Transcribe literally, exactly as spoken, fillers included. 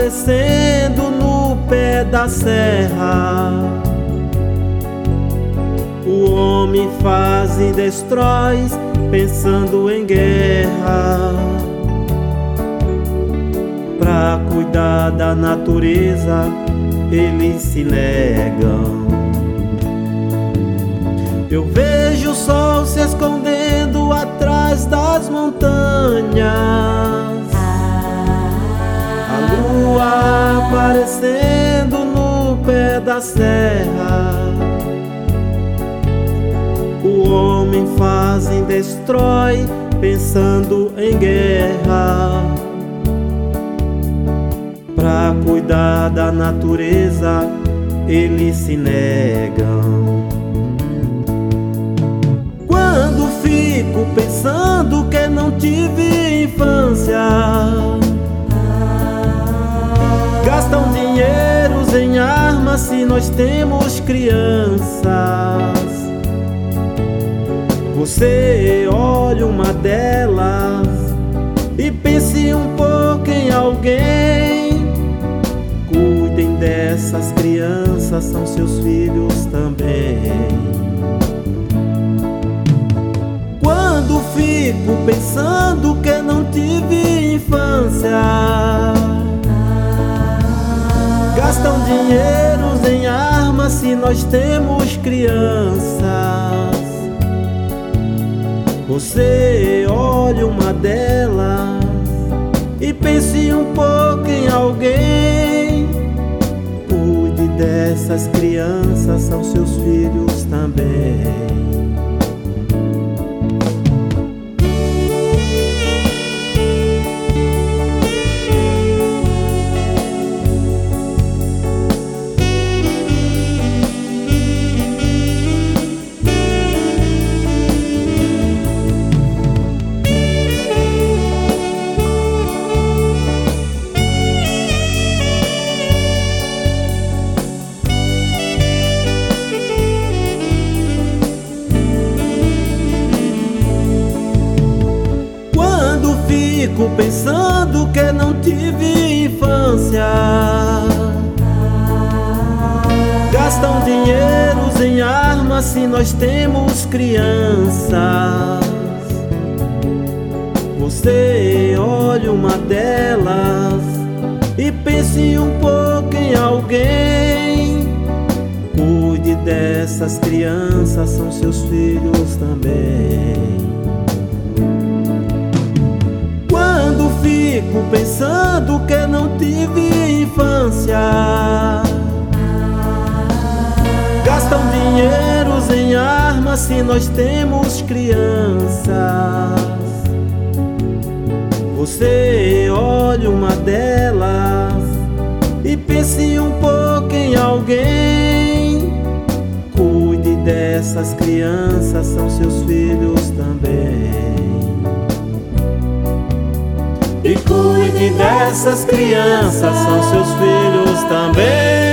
aparecendo no pé da serra. O homem faz e destrói, pensando em guerra. Pra cuidar da natureza, eles se negam. Eu vejo o sol se escondendo atrás das montanhas, a lua aparecendo no pé da serra. O homem faz e destrói, pensando em guerra. Pra cuidar da natureza, eles se negam. Quando fico pensando que não tive infância, gastam dinheiros em armas se nós temos crianças. Você olha uma delas e pense um pouco em alguém. Cuidem dessas crianças, são seus filhos também. Quando fico pensando que não tive infância, gastam dinheiros em armas se nós temos crianças. Você olha uma delas e pense um pouco em alguém. Cuide dessas crianças, são seus filhos também. Fico pensando que não tive infância, gastam dinheiros em armas se nós temos crianças. Você olha uma delas e pense um pouco em alguém. Cuide dessas crianças, são seus filhos também. Fico pensando que não tive infância, gastam dinheiros em armas se nós temos crianças. Você olha uma delas e pense um pouco em alguém. Cuide dessas crianças, são seus filhos também. E cuide dessas crianças, são seus filhos também.